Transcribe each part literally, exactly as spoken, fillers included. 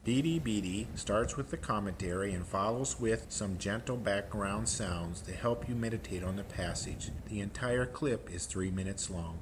Beady Beady starts with the commentary and follows with some gentle background sounds to help you meditate on the passage. The entire clip is three minutes long.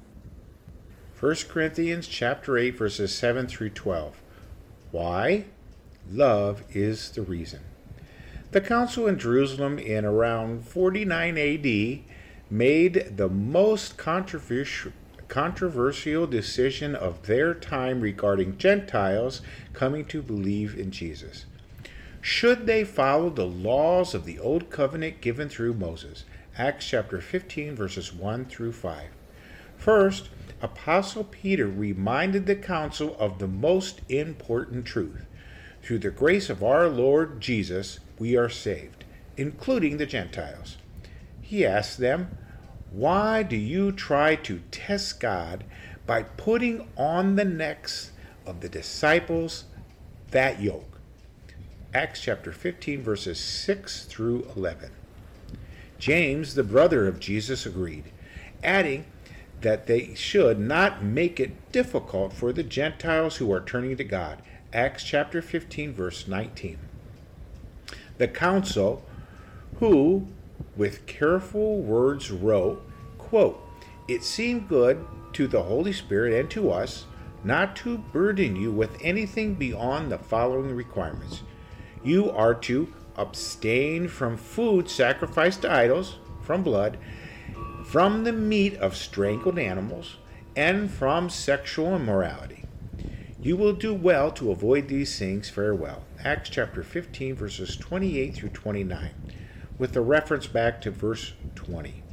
First Corinthians chapter eight verses seven through twelve. Why? Love is the reason. The council in Jerusalem in around forty-nine A D made the most controversial controversial decision of their time regarding Gentiles coming to believe in Jesus. Should they follow the laws of the Old Covenant given through Moses? Acts chapter fifteen, verses one through five. First, Apostle Peter reminded the council of the most important truth. Through the grace of our Lord Jesus, we are saved, including the Gentiles. He asked them, why do you try to test God by putting on the necks of the disciples that yoke? Acts chapter fifteen, verses six through eleven. James, the brother of Jesus, agreed, adding that they should not make it difficult for the Gentiles who are turning to God. Acts chapter fifteen, verse nineteen. The council, who with careful words wrote, quote, it seemed good to the Holy Spirit and to us not to burden you with anything beyond the following requirements. You are to abstain from food sacrificed to idols, from blood, from the meat of strangled animals, and from sexual immorality. You will do well to avoid these things. Farewell. Acts chapter fifteen, verses twenty-eight through twenty-nine. With a reference back to verse twenty.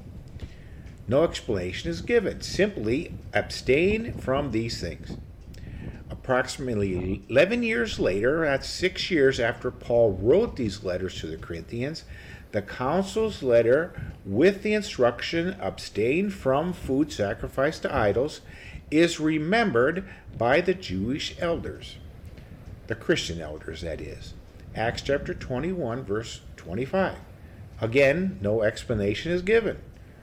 No explanation is given. Simply abstain from these things. Approximately eleven years later, that's six years after Paul wrote these letters to the Corinthians, the council's letter with the instruction, abstain from food sacrificed to idols, is remembered by the Jewish elders. The Christian elders, that is. Acts chapter twenty-one, verse twenty-five. Again, no explanation is given.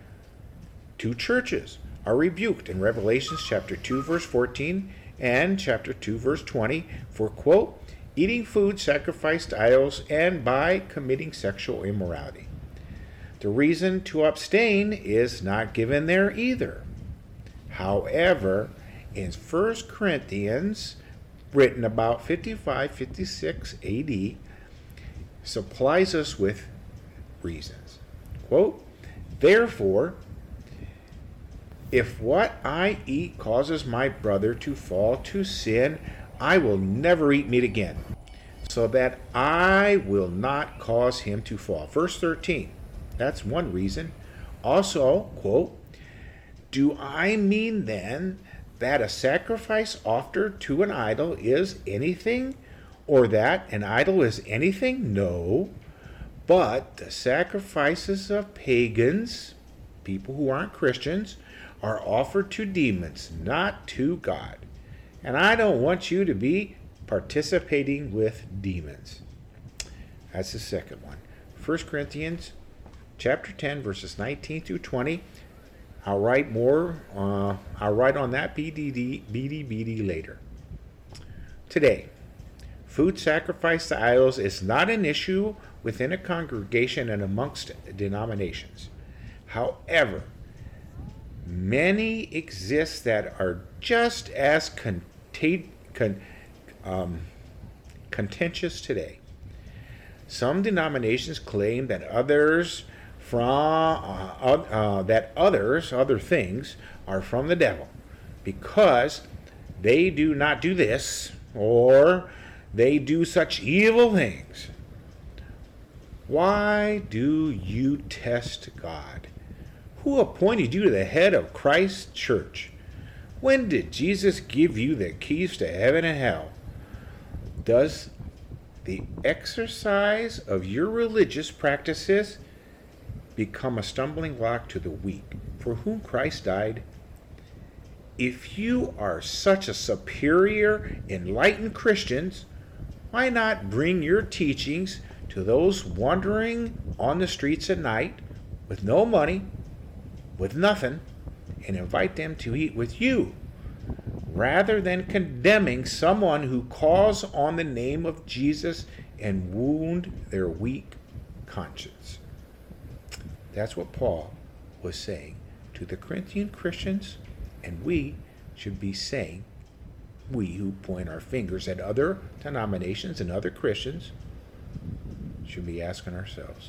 Two churches are rebuked in Revelation chapter two, verse fourteen and chapter two, verse twenty for, quote, eating food sacrificed to idols and by committing sexual immorality. The reason to abstain is not given there either. However, in First Corinthians, written about fifty-five fifty-six A D, supplies us with reasons. Quote, therefore, if what I eat causes my brother to fall to sin, I will never eat meat again, so that I will not cause him to fall. Verse thirteen, that's one reason. Also, quote, do I mean then that a sacrifice offered to an idol is anything, or that an idol is anything? No. But the sacrifices of pagans, people who aren't Christians, are offered to demons, not to God. And I don't want you to be participating with demons. That's the second one. First Corinthians chapter ten, verses nineteen through twenty. I'll write more. Uh, I'll write on that B D D, B D B D later. Today, food sacrificed to idols is not an issue within a congregation and amongst denominations. However, many exist that are just as conta- con- um, contentious today. Some denominations claim that others from uh, uh, that others, other things, are from the devil because they do not do this or they do such evil things. Why do you test God? Who appointed you to the head of Christ's church? When did Jesus give you the keys to heaven and hell? Does the exercise of your religious practices become a stumbling block to the weak, for whom Christ died? If you are such a superior, enlightened Christians, why not bring your teachings to those wandering on the streets at night with no money, with nothing, and invite them to eat with you rather than condemning someone who calls on the name of Jesus and wound their weak conscience. That's what Paul was saying to the Corinthian Christians, and we should be saying, we who point our fingers at other denominations and other Christians, should be asking ourselves.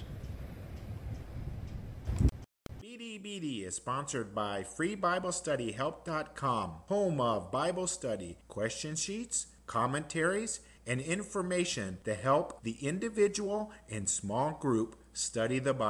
B D B D is sponsored by free bible study help dot com, home of Bible study, question sheets, commentaries, and information to help the individual and small group study the Bible.